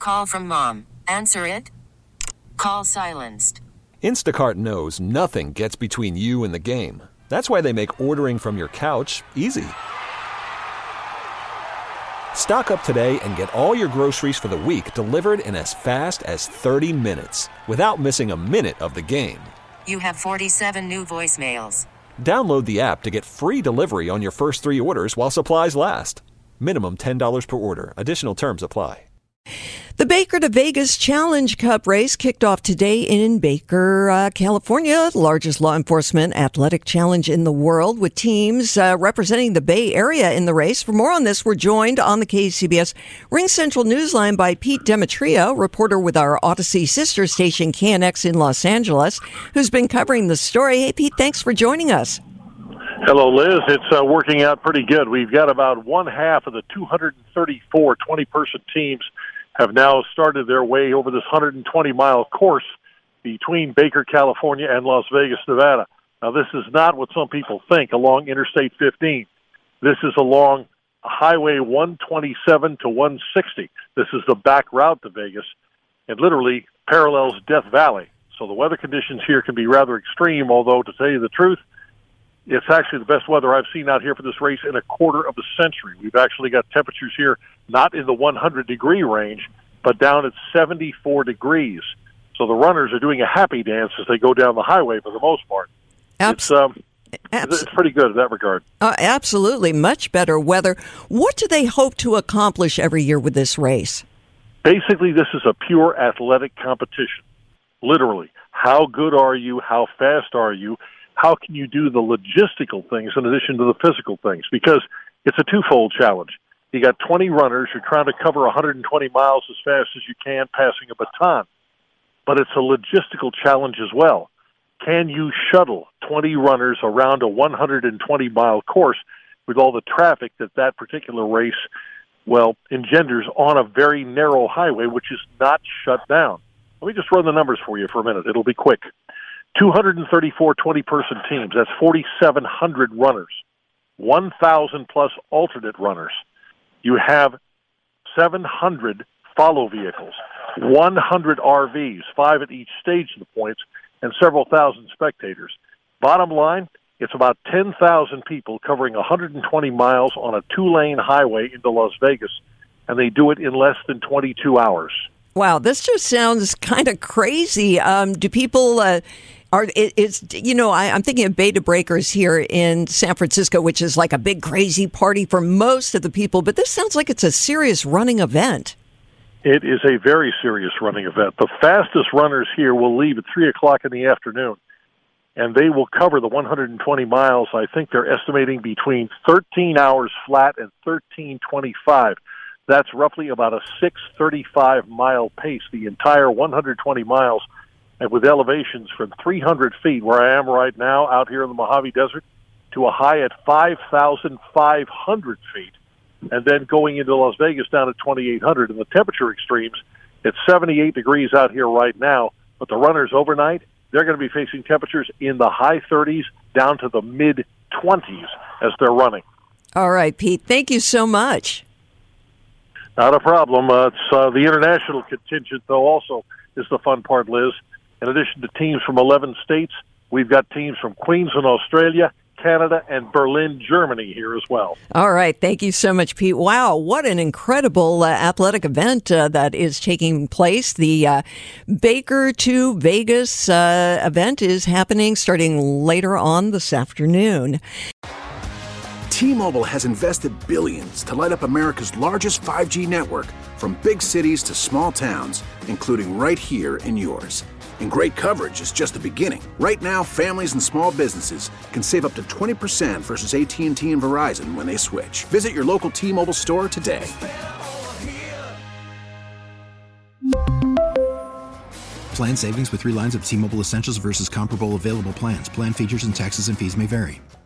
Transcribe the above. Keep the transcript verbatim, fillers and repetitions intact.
call from mom. Answer it. Call silenced. Instacart knows nothing gets between you and the game. That's why they make ordering from your couch easy. Stock up today and get all your groceries for the week delivered in as fast as thirty minutes without missing a minute of the game. You have forty-seven new voicemails. Download the app to get free delivery on your first three orders while supplies last. Minimum ten dollars per order. Additional terms apply. The Baker to Vegas Challenge Cup race kicked off today in Baker, uh, California, the largest law enforcement athletic challenge in the world, with teams uh, representing the Bay Area in the race. For more on this, we're joined on the K C B S Ring Central Newsline by Pete Demetrio, reporter with our Odyssey sister station K N X in Los Angeles, who's been covering the story. Hey, Pete, thanks for joining us. Hello, Liz. It's uh, working out pretty good. We've got about one half of the two hundred thirty-four twenty-person teams have now started their way over this one hundred twenty mile course between Baker, California, and Las Vegas, Nevada. Now, this is not what some people think along Interstate fifteen. This is along Highway one twenty-seven to one sixty. This is the back route to Vegas. It literally parallels Death Valley. So the weather conditions here can be rather extreme, although, to tell you the truth, it's actually the best weather I've seen out here for this race in a quarter of a century. We've actually got temperatures here not in the one hundred degree range, but down at seventy-four degrees. So the runners are doing a happy dance as they go down the highway for the most part. Abs- it's, um, Abs- it's pretty good in that regard. Uh, absolutely. Much better weather. What do they hope to accomplish every year with this race? Basically, this is a pure athletic competition. Literally. How good are you? How fast are you? How can you do the logistical things in addition to the physical things? Because it's a twofold challenge. You got twenty runners. You're trying to cover one hundred twenty miles as fast as you can, passing a baton. But it's a logistical challenge as well. Can you shuttle twenty runners around a one hundred twenty mile course with all the traffic that that particular race, well, engenders on a very narrow highway, which is not shut down? Let me just run the numbers for you for a minute. It'll be quick. two hundred thirty-four twenty-person teams. That's forty-seven hundred runners. one thousand plus alternate runners. You have seven hundred follow vehicles, one hundred R Vs, five at each stage of the points, and several thousand spectators. Bottom line, it's about ten thousand people covering one hundred twenty miles on a two-lane highway into Las Vegas, and they do it in less than twenty-two hours. Wow, this just sounds kind of crazy. Um, do people... Uh Are it's you know I, I'm thinking of Bay to Breakers here in San Francisco, which is like a big crazy party for most of the people. But this sounds like it's a serious running event. It is a very serious running event. The fastest runners here will leave at three o'clock in the afternoon, and they will cover the one hundred twenty miles. I think they're estimating between thirteen hours flat and thirteen twenty-five. That's roughly about a six thirty-five mile pace, the entire one hundred twenty miles. And with elevations from three hundred feet, where I am right now, out here in the Mojave Desert, to a high at five thousand five hundred feet, and then going into Las Vegas down at twenty-eight hundred. And the temperature extremes, it's seventy-eight degrees out here right now, but the runners overnight, they're going to be facing temperatures in the high thirties down to the mid-twenties as they're running. All right, Pete, thank you so much. Not a problem. Uh, it's uh, the international contingent, though, also is the fun part, Liz. In addition to teams from eleven states, we've got teams from Queensland, Australia, Canada, and Berlin, Germany here as well. All right. Thank you so much, Pete. Wow, what an incredible uh, athletic event uh, that is taking place. The uh, Baker to Vegas uh, event is happening starting later on this afternoon. T-Mobile has invested billions to light up America's largest five G network, from big cities to small towns, including right here in yours. And great coverage is just the beginning. Right now, families and small businesses can save up to twenty percent versus A T and T and Verizon when they switch. Visit your local T-Mobile store today. Plan savings with three lines of T-Mobile Essentials versus comparable available plans. Plan features and taxes and fees may vary.